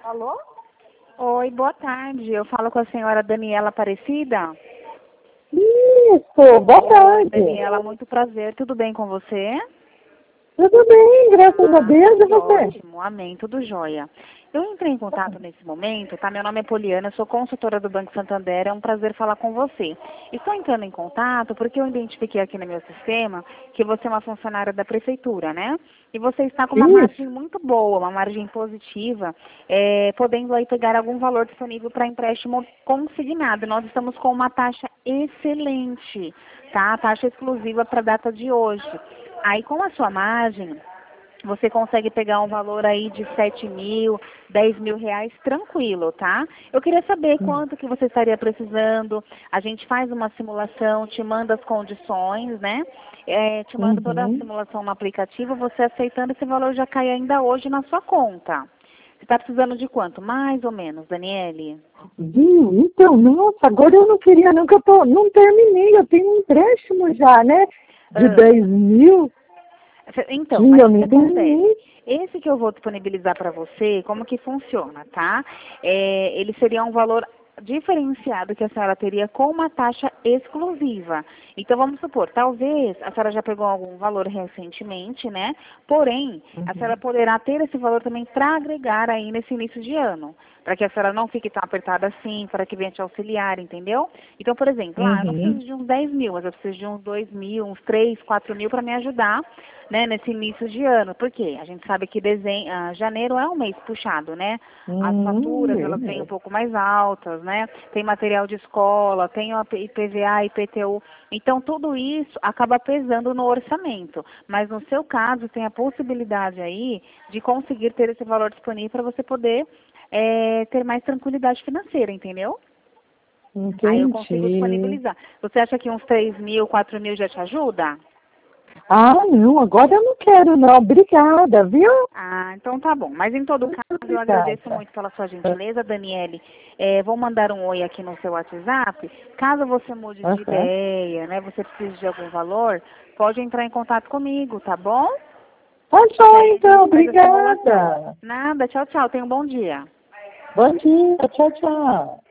Alô? Oi, boa tarde. Eu falo com a senhora Daniela Aparecida. Isso, boa tarde. Daniela, muito prazer. Tudo bem com você? Tudo bem, graças a Deus, e Que você? ótimo, amém, tudo jóia. Eu entrei em contato nesse momento, tá? Meu nome é Poliana, sou consultora do Banco Santander, é um prazer falar com você. Estou entrando em contato porque eu identifiquei aqui no meu sistema que você é uma funcionária da prefeitura, né? E você está com uma Isso. margem muito boa, uma margem positiva, podendo aí pegar algum valor disponível para empréstimo consignado. Nós estamos com uma taxa excelente, tá? Taxa exclusiva para a data de hoje. Aí com a sua margem, você consegue pegar um valor aí de 7 mil, 10 mil reais tranquilo, tá? Eu queria saber quanto que você estaria precisando. A gente faz uma simulação, te manda as condições, né? Te manda toda a Uhum. simulação no aplicativo, você aceitando, esse valor já cai ainda hoje na sua conta. Você está precisando de quanto? Mais ou menos, Daniele? Então, nossa, agora eu não queria não, que não terminei, eu tenho um empréstimo já, né? De Ah. 10 mil. Então, Sim, mas eu o que nem acontece? terminei. Esse que eu vou disponibilizar para você, como que funciona, tá? Ele seria um valor diferenciado que a senhora teria com uma taxa exclusiva. Então, vamos supor, talvez a senhora já pegou algum valor recentemente, né? Porém, a senhora poderá ter esse valor também para agregar aí nesse início de ano, para que a senhora não fique tão apertada assim, para que venha te auxiliar, entendeu? Então, por exemplo, eu não Uhum. preciso de uns 10 mil, mas eu preciso de uns 2 mil, uns 3, 4 mil para me ajudar, né, nesse início de ano. Por quê? A gente sabe que janeiro é um mês puxado, né? As faturas, elas vêm um Mesmo. pouco mais altas, né? Tem material de escola, tem o IPVA, IPTU. Então, tudo isso acaba pesando no orçamento. Mas, no seu caso, tem a possibilidade aí de conseguir ter esse valor disponível para você poder ter mais tranquilidade financeira, entendeu? Aí eu consigo Entendi. disponibilizar. Você acha que uns 3 mil, 4 mil já te ajuda? Ah, não, agora eu não quero não, obrigada, viu? Ah, então tá bom. Mas em todo Muito caso, eu agradeço obrigada. muito pela sua gentileza, Daniele. Vou mandar um oi aqui no seu WhatsApp. Caso você mude de Aham. ideia, né, você precise de algum valor, pode entrar em contato comigo, tá bom? Tá Que joia, aí a então, gente faz a simulação. obrigada. Nada, tchau, tchau. Tenha um bom dia. Bom dia, tchau, tchau.